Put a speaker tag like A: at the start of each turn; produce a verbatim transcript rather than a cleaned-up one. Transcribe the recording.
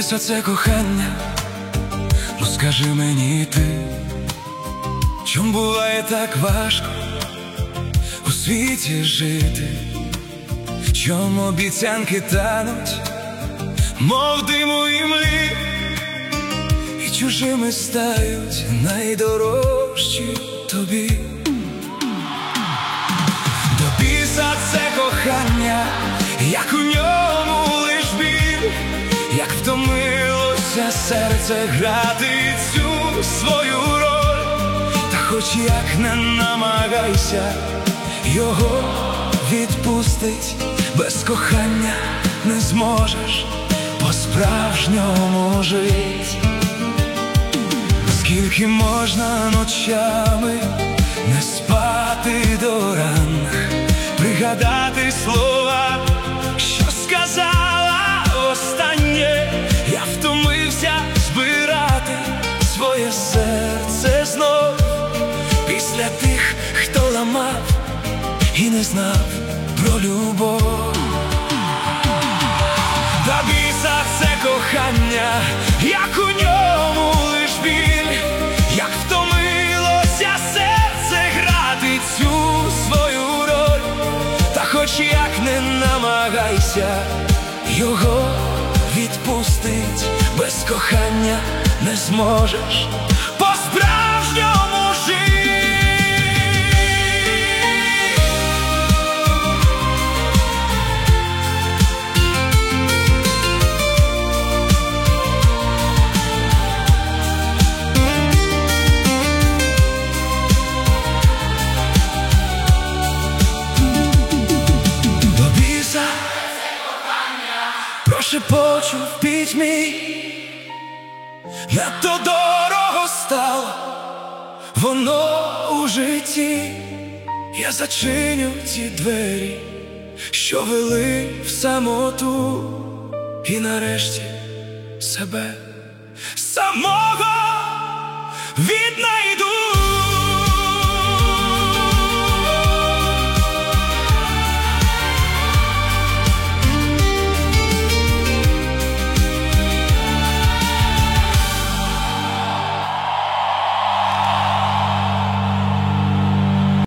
A: біса це кохання? Ну скажи мені ти, чом буває так важко у світі жити? Чом обіцянки тануть, мов диму і млі, і чужими стають найдорожчі тобі? До біса це кохання, як у ньому лиш біль, як втомилося серце грати цю свою роль. Та хоч як не намагайся, його відпустить, без кохання не зможеш по-справжньому жить. Скільки можна ночами не спати до ранку, пригадати слова, що сказала останнє. Я втомився збирати своє серце знов, після тих, хто ламав і не знав про любов. До біса це кохання, як у ньому лиш біль, як втомилося серце грати цю свою роль. Та хоч як не намагайся, його відпустить, без кохання не зможеш по-справжньому жити. Прошепочу в пітьмі, надто дорого стало воно у житті. Я зачиню ті двері, що вели в самоту, і нарешті себе самого віднайду.